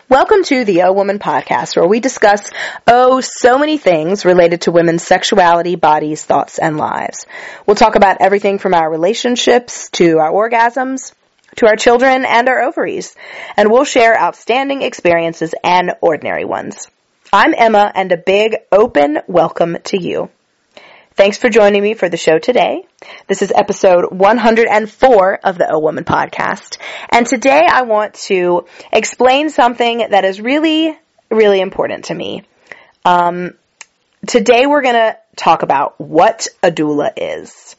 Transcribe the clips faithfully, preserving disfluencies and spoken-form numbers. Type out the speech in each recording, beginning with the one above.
Welcome to the O Woman Podcast, where we discuss, oh, so many things related to women's sexuality, bodies, thoughts, and lives. We'll talk about everything from our relationships to our orgasms, to our children and our ovaries. And we'll share outstanding experiences and ordinary ones. I'm Emma, and a big open welcome to you. Thanks for joining me for the show today. This is episode one hundred four of the O Woman Podcast. And today I want to explain something that is really, really important to me. Um, today we're going to talk about what a doula is.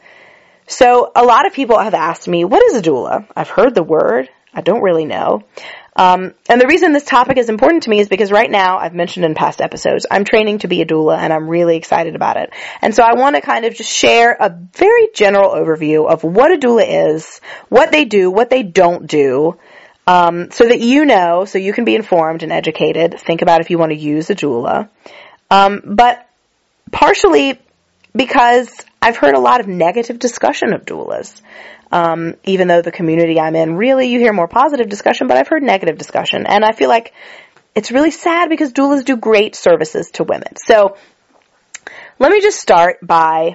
So a lot of people have asked me, what is a doula? I've heard the word. I don't really know. Um, and the reason this topic is important to me is because right now, I've mentioned in past episodes, I'm training to be a doula and I'm really excited about it. And so I want to kind of just share a very general overview of what a doula is, what they do, what they don't do, um, so that you know, so you can be informed and educated. Think about if you want to use a doula. Um, but partially because I've heard a lot of negative discussion of doulas. Um, even though the community I'm in, really, you hear more positive discussion, but I've heard negative discussion. And I feel like it's really sad because doulas do great services to women. So let me just start by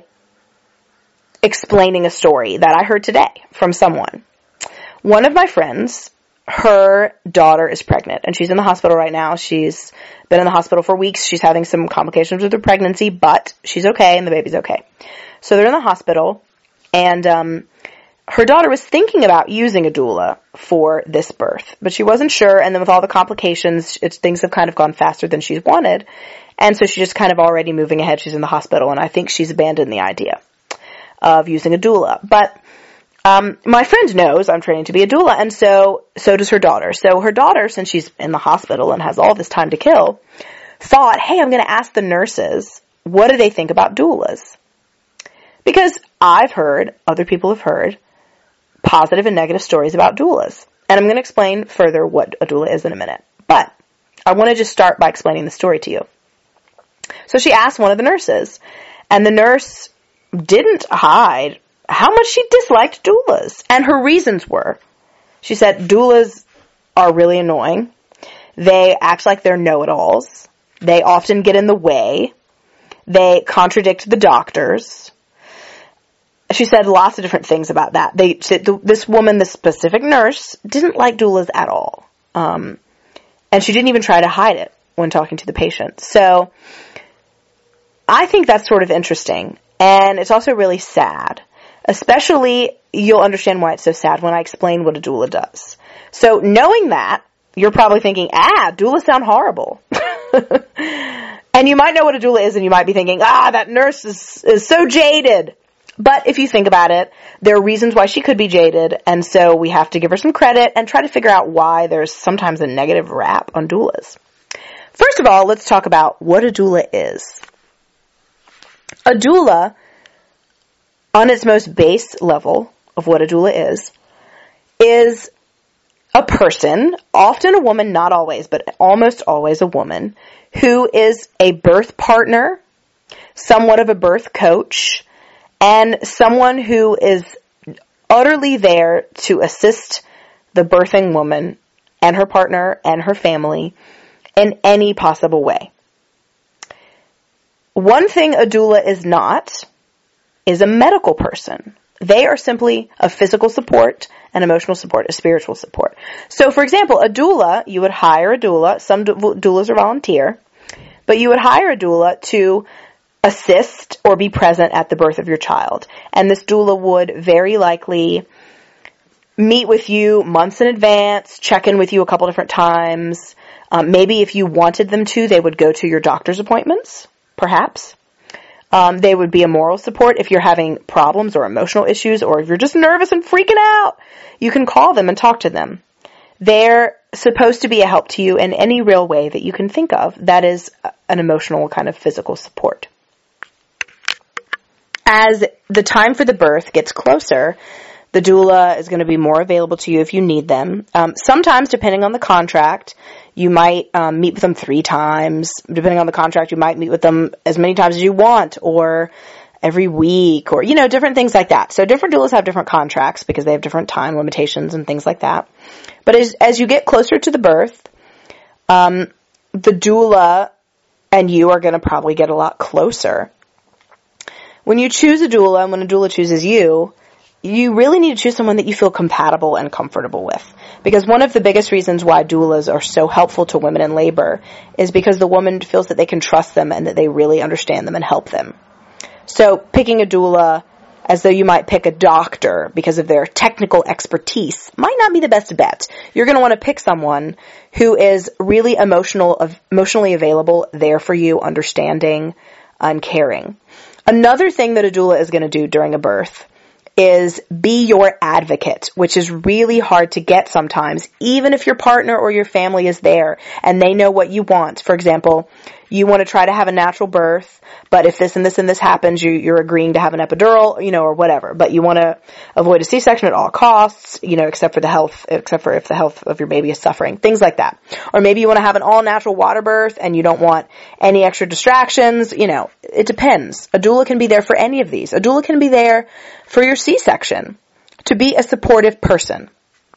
explaining a story that I heard today from someone. One of my friends, her daughter is pregnant, and she's in the hospital right now. She's been in the hospital for weeks. She's having some complications with her pregnancy, but she's okay, and the baby's okay. So they're in the hospital, and um her daughter was thinking about using a doula for this birth, but she wasn't sure, and then with all the complications, it's, things have kind of gone faster than she's wanted, and so she's just kind of already moving ahead. She's in the hospital, and I think she's abandoned the idea of using a doula. But um, my friend knows I'm training to be a doula, and so so does her daughter. So her daughter, since she's in the hospital and has all this time to kill, thought, hey, I'm going to ask the nurses, what do they think about doulas? Because I've heard, other people have heard, positive and negative stories about doulas. And I'm going to explain further what a doula is in a minute. But I want to just start by explaining the story to you. So she asked one of the nurses, and the nurse didn't hide how much she disliked doulas. And her reasons were, she said, doulas are really annoying. They act like they're know-it-alls. They often get in the way. They contradict the doctors. She said lots of different things about that. They said this woman, this specific nurse, didn't like doulas at all. Um, and she didn't even try to hide it when talking to the patient. So I think that's sort of interesting. And it's also really sad. Especially, you'll understand why it's so sad when I explain what a doula does. So knowing that, you're probably thinking, ah, doulas sound horrible. And you might know what a doula is, and you might be thinking, ah, that nurse is, is so jaded. But if you think about it, there are reasons why she could be jaded, and so we have to give her some credit and try to figure out why there's sometimes a negative rap on doulas. First of all, let's talk about what a doula is. A doula, on its most base level of what a doula is, is a person, often a woman, not always, but almost always a woman, who is a birth partner, somewhat of a birth coach, and someone who is utterly there to assist the birthing woman and her partner and her family in any possible way. One thing a doula is not is a medical person. They are simply a physical support, an emotional support, a spiritual support. So, for example, a doula, you would hire a doula. Some doulas are volunteer, but you would hire a doula to assist or be present at the birth of your child. And this doula would very likely meet with you months in advance, check in with you a couple different times. Um, maybe if you wanted them to, they would go to your doctor's appointments, perhaps. Um, they would be a moral support if you're having problems or emotional issues, or if you're just nervous and freaking out. You can call them and talk to them. They're supposed to be a help to you in any real way that you can think of that is an emotional kind of physical support. As the time for the birth gets closer, the doula is going to be more available to you if you need them. Um, sometimes, depending on the contract, you might um, meet with them three times. Depending on the contract, you might meet with them as many times as you want, or every week, or, you know, different things like that. So different doulas have different contracts because they have different time limitations and things like that. But as, as you get closer to the birth, um, the doula and you are going to probably get a lot closer. When you choose a doula and when a doula chooses you, you really need to choose someone that you feel compatible and comfortable with. Because one of the biggest reasons why doulas are so helpful to women in labor is because the woman feels that they can trust them and that they really understand them and help them. So picking a doula as though you might pick a doctor because of their technical expertise might not be the best bet. You're going to want to pick someone who is really emotional, emotionally available, there for you, understanding, and caring. Another thing that a doula is going to do during a birth is be your advocate, which is really hard to get sometimes, even if your partner or your family is there and they know what you want. For example, you want to try to have a natural birth, but if this and this and this happens, you, you're agreeing to have an epidural, you know, or whatever. But you want to avoid a C-section at all costs, you know, except for the health, except for if the health of your baby is suffering, things like that. Or maybe you want to have an all-natural water birth and you don't want any extra distractions, you know, it depends. A doula can be there for any of these. A doula can be there for your C-section, to be a supportive person.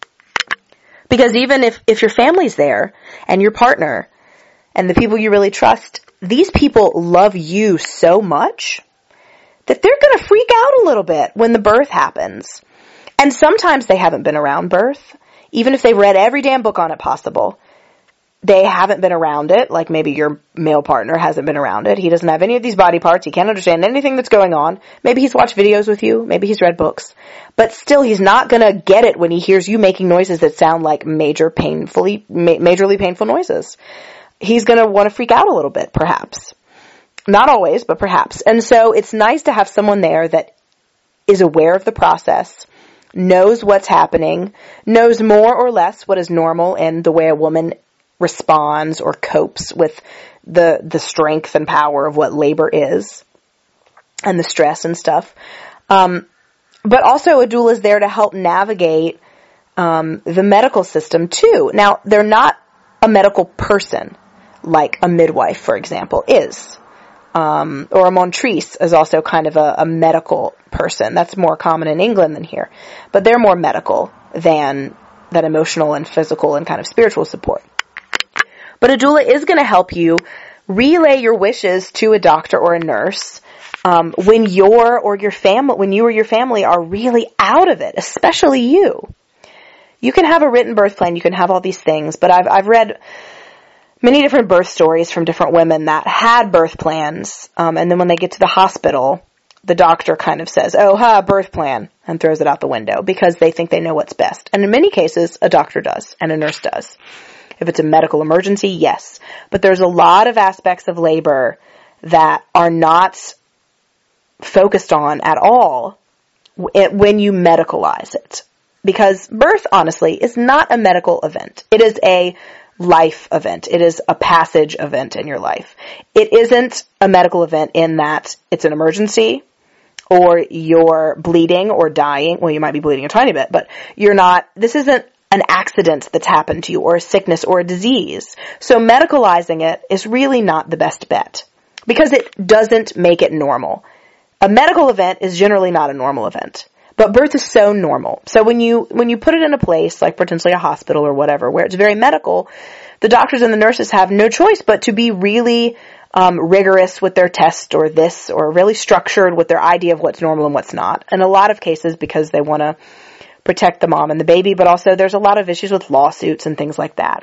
Because even if, if your family's there and your partner and the people you really trust, these people love you so much that they're going to freak out a little bit when the birth happens. And sometimes they haven't been around birth, even if they've read every damn book on it possible. They haven't been around it, like maybe your male partner hasn't been around it. He doesn't have any of these body parts. He can't understand anything that's going on. Maybe he's watched videos with you. Maybe he's read books. But still, he's not going to get it when he hears you making noises that sound like major painfully, ma- majorly painful noises. He's going to want to freak out a little bit, perhaps. Not always, but perhaps. And so it's nice to have someone there that is aware of the process, knows what's happening, knows more or less what is normal in the way a woman responds or copes with the the strength and power of what labor is and the stress and stuff. Um, but also a doula is there to help navigate um, the medical system too. Now, they're not a medical person like a midwife, for example, is. Um, or a montrice is also kind of a, a medical person. That's more common in England than here. But they're more medical than that emotional and physical and kind of spiritual support. But a doula is going to help you relay your wishes to a doctor or a nurse um, when your or your family, when you or your family are really out of it, especially you. You can have a written birth plan, you can have all these things, but I've I've read many different birth stories from different women that had birth plans, um, and then when they get to the hospital, the doctor kind of says, "Oh, ha, birth plan," and throws it out the window because they think they know what's best. And in many cases, a doctor does and a nurse does. If it's a medical emergency, yes. But there's a lot of aspects of labor that are not focused on at all when you medicalize it. Because birth, honestly, is not a medical event. It is a life event. It is a passage event in your life. It isn't a medical event in that it's an emergency or you're bleeding or dying. Well, you might be bleeding a tiny bit, but you're not, this isn't an accident that's happened to you or a sickness or a disease. So medicalizing it is really not the best bet because it doesn't make it normal. A medical event is generally not a normal event, but birth is so normal. So when you, when you put it in a place like potentially a hospital or whatever, where it's very medical, the doctors and the nurses have no choice but to be really um, rigorous with their test or this, or really structured with their idea of what's normal and what's not. In a lot of cases because they want to protect the mom and the baby, but also there's a lot of issues with lawsuits and things like that.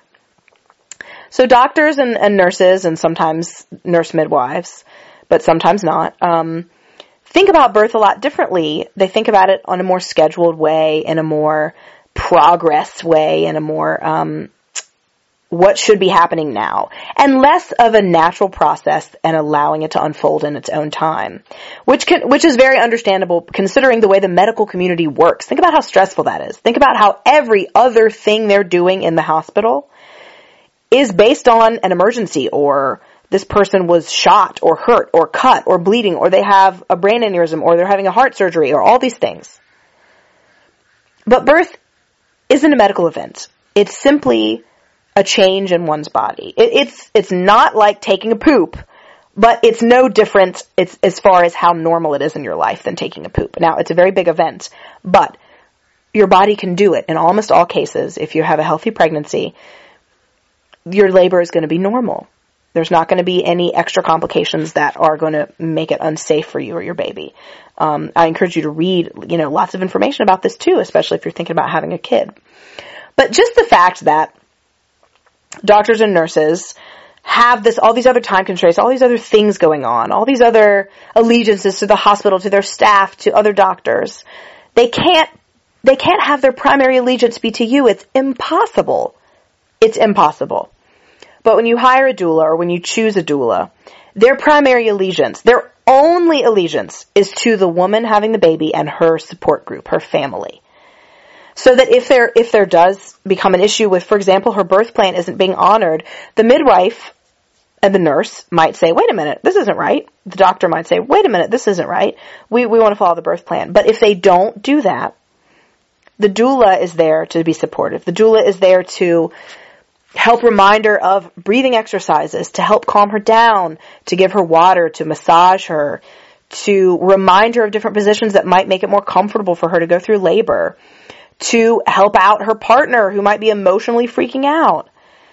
So doctors and, and nurses, and sometimes nurse midwives, but sometimes not, um, think about birth a lot differently. They think about it on a more scheduled way, in a more progress way, in a more um, what should be happening now, and less of a natural process and allowing it to unfold in its own time, which can, which is very understandable considering the way the medical community works. Think about how stressful that is. Think about how every other thing they're doing in the hospital is based on an emergency, or this person was shot or hurt or cut or bleeding, or they have a brain aneurysm, or they're having a heart surgery, or all these things. But birth isn't a medical event. It's simply a change in one's body. It, it's it's not like taking a poop, but it's no different it's, as far as how normal it is in your life than taking a poop. Now, it's a very big event, but your body can do it in almost all cases. If you have a healthy pregnancy, your labor is going to be normal. There's not going to be any extra complications that are going to make it unsafe for you or your baby. Um, I encourage you to read, you know, lots of information about this too, especially if you're thinking about having a kid. But just the fact that doctors and nurses have this, all these other time constraints, all these other things going on, all these other allegiances to the hospital, to their staff, to other doctors, they can't, they can't have their primary allegiance be to you. It's impossible. It's impossible. But when you hire a doula or when you choose a doula, their primary allegiance, their only allegiance is to the woman having the baby and her support group, her family. So that if there, if there does become an issue with, for example, her birth plan isn't being honored, the midwife and the nurse might say, wait a minute, this isn't right. The doctor might say, wait a minute, this isn't right. We, we want to follow the birth plan. But if they don't do that, the doula is there to be supportive. The doula is there to help remind her of breathing exercises, to help calm her down, to give her water, to massage her, to remind her of different positions that might make it more comfortable for her to go through labor, to help out her partner who might be emotionally freaking out,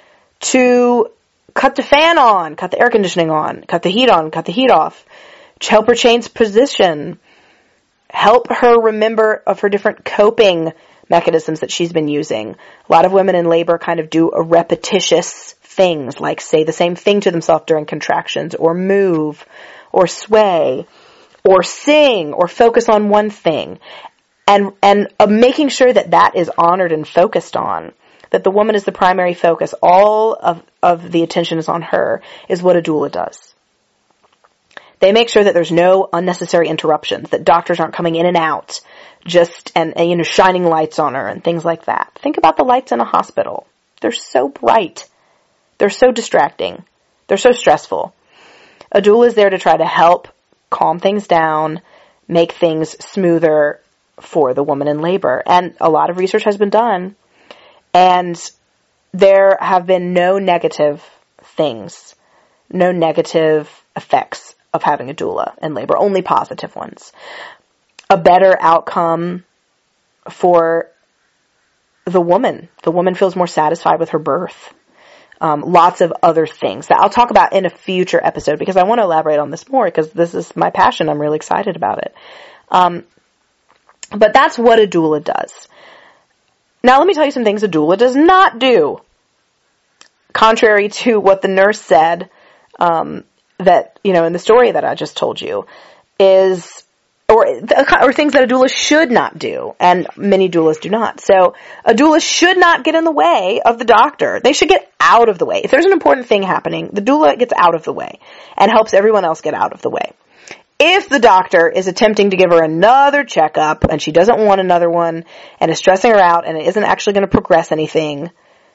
to cut the fan on, cut the air conditioning on, cut the heat on, cut the heat off, to help her change position, help her remember of her different coping mechanisms that she's been using. A lot of women in labor kind of do a repetitious things, like say the same thing to themselves during contractions, or move, or sway, or sing, or focus on one thing. And, and uh, making sure that that is honored and focused on, that the woman is the primary focus, all of, of the attention is on her, is what a doula does. They make sure that there's no unnecessary interruptions, that doctors aren't coming in and out, just, and, and, you know, shining lights on her and things like that. Think about the lights in a hospital. They're so bright. They're so distracting. They're so stressful. A doula is there to try to help calm things down, make things smoother for the woman in labor. And a lot of research has been done, and there have been no negative things, no negative effects of having a doula in labor, only positive ones. A better outcome for the woman. The woman feels more satisfied with her birth. Um, lots of other things that I'll talk about in a future episode, because I want to elaborate on this more, because this is my passion. I'm really excited about it. Um, but that's what a doula does. Now let me tell you some things a doula does not do. Contrary to what the nurse said, um, that, you know, in the story that I just told you, is, or, or things that a doula should not do, and many doulas do not. So, a doula should not get in the way of the doctor. They should get out of the way. If there's an important thing happening, the doula gets out of the way, and helps everyone else get out of the way. If the doctor is attempting to give her another checkup, and she doesn't want another one, and is stressing her out, and it isn't actually going to progress anything,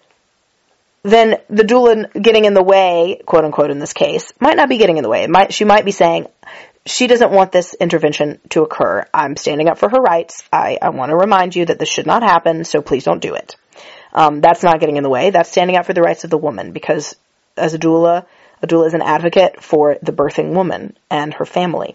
then the doula getting in the way, quote unquote in this case, might not be getting in the way. It might, she might be saying, she doesn't want this intervention to occur. I'm standing up for her rights. I, I want to remind you that this should not happen, so please don't do it. Um, that's not getting in the way. That's standing up for the rights of the woman, because as a doula, a doula is an advocate for the birthing woman and her family.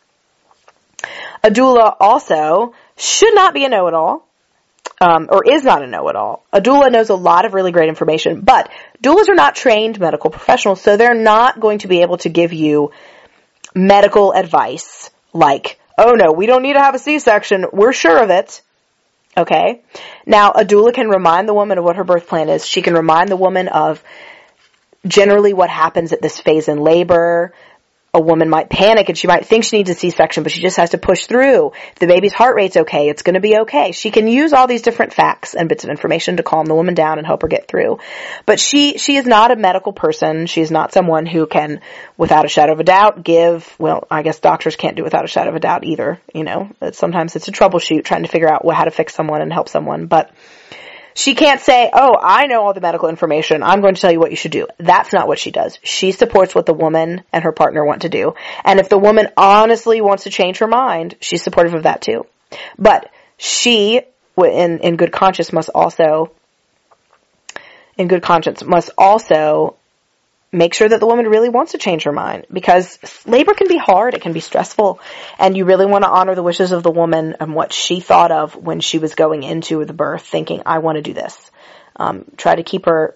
A doula also should not be a know-it-all. Um, or is not a know-it-all. A doula knows a lot of really great information, but doulas are not trained medical professionals, so they're not going to be able to give you medical advice like, oh no, we don't need to have a C-section, we're sure of it. Okay? Now, a doula can remind the woman of what her birth plan is. She can remind the woman of generally what happens at this phase in labor. A woman might panic and she might think she needs a C-section, but she just has to push through. If the baby's heart rate's okay, it's going to be okay. She can use all these different facts and bits of information to calm the woman down and help her get through. But she, she is not a medical person. She's not someone who can, without a shadow of a doubt, give, well, I guess doctors can't do without a shadow of a doubt either. You know, sometimes it's a troubleshoot trying to figure out how to fix someone and help someone. But she can't say, oh, I know all the medical information, I'm going to tell you what you should do. That's not what she does. She supports what the woman and her partner want to do. And if the woman honestly wants to change her mind, she's supportive of that too. But she, in, in good conscience, must also, in good conscience, must also make sure that the woman really wants to change her mind, because labor can be hard, it can be stressful, and you really want to honor the wishes of the woman and what she thought of when she was going into the birth, thinking, I want to do this. Um, try to keep her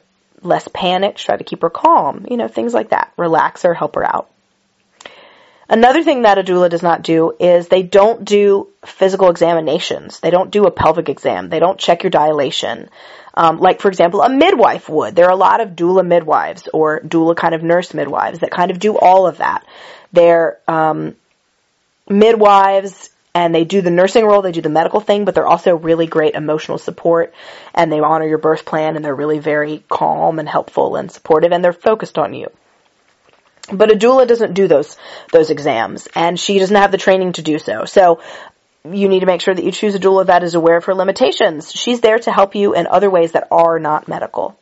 less panicked, try to keep her calm, you know, things like that. Relax her, help her out. Another thing that a doula does not do is they don't do physical examinations. They don't do a pelvic exam. They don't check your dilation. Um, like, for example, a midwife would. There are a lot of doula midwives or doula kind of nurse midwives that kind of do all of that. They're um, midwives, and they do the nursing role, they do the medical thing, but they're also really great emotional support, and they honor your birth plan, and they're really very calm and helpful and supportive, and they're focused on you. But a doula doesn't do those those exams, and she doesn't have the training to do so. So you need to make sure that you choose a doula that is aware of her limitations. She's there to help you in other ways that are not medical.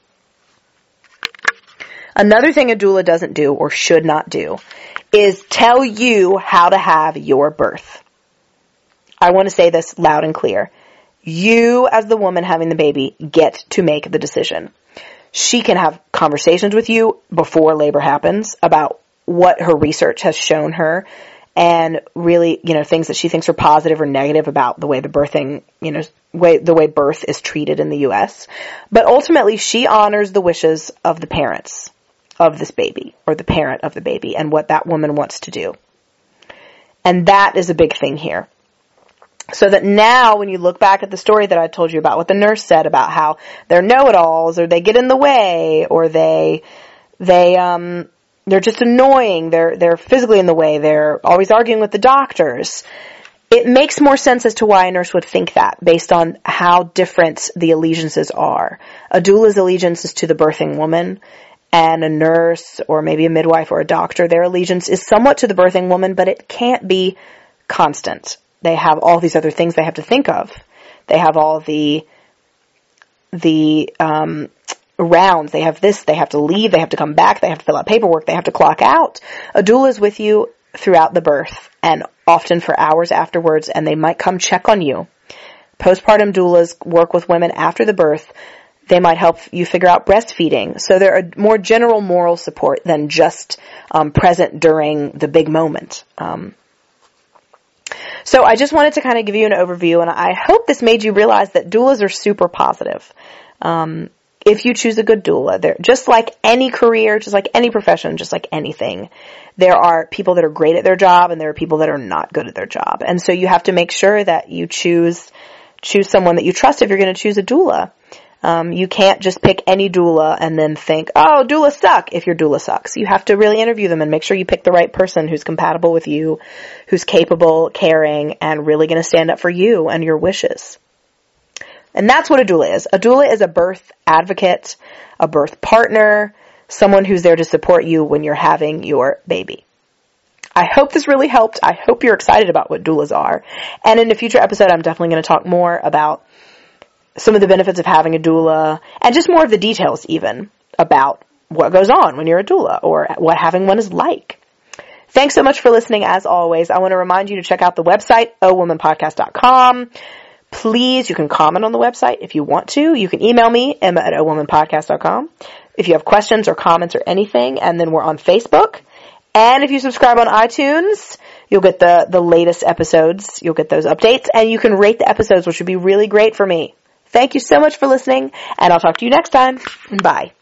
Another thing a doula doesn't do, or should not do, is tell you how to have your birth. I want to say this loud and clear. You, as the woman having the baby, get to make the decision. She can have conversations with you before labor happens about what her research has shown her, and really, you know, things that she thinks are positive or negative about the way the birthing, you know, way, the way birth is treated in the U S. But ultimately, she honors the wishes of the parents of this baby, or the parent of the baby, and what that woman wants to do. And that is a big thing here. So that now, when you look back at the story that I told you about, what the nurse said about how they're know-it-alls, or they get in the way, or they, they, um, they're just annoying, they're, they're physically in the way, they're always arguing with the doctors. It makes more sense as to why a nurse would think that, based on how different the allegiances are. A doula's allegiance is to the birthing woman, and a nurse, or maybe a midwife or a doctor, their allegiance is somewhat to the birthing woman, but it can't be constant. They have all these other things they have to think of. They have all the, the, um, rounds. They have this, they have to leave, they have to come back, they have to fill out paperwork, they have to clock out. A doula is with you throughout the birth, and often for hours afterwards, and they might come check on you. Postpartum doulas work with women after the birth. They might help you figure out breastfeeding. So they're a more general moral support than just um, present during the big moment. Um, So I just wanted to kind of give you an overview, and I hope this made you realize that doulas are super positive. Um, if you choose a good doula, they're just like any career, just like any profession, just like anything. There are people that are great at their job, and there are people that are not good at their job. And so you have to make sure that you choose choose someone that you trust if you're going to choose a doula. Um, you can't just pick any doula and then think, oh, doula suck, if your doula sucks. You have to really interview them and make sure you pick the right person who's compatible with you, who's capable, caring, and really going to stand up for you and your wishes. And that's what a doula is. A doula is a birth advocate, a birth partner, someone who's there to support you when you're having your baby. I hope this really helped. I hope you're excited about what doulas are. And in a future episode, I'm definitely going to talk more about some of the benefits of having a doula, and just more of the details even about what goes on when you're a doula, or what having one is like. Thanks so much for listening. As always, I want to remind you to check out the website, o woman podcast dot com. Please, you can comment on the website if you want to. You can email me, Emma at o woman podcast dot com, if you have questions or comments or anything. And then we're on Facebook. And if you subscribe on iTunes, you'll get the, the latest episodes. You'll get those updates. And you can rate the episodes, which would be really great for me. Thank you so much for listening, and I'll talk to you next time. Bye.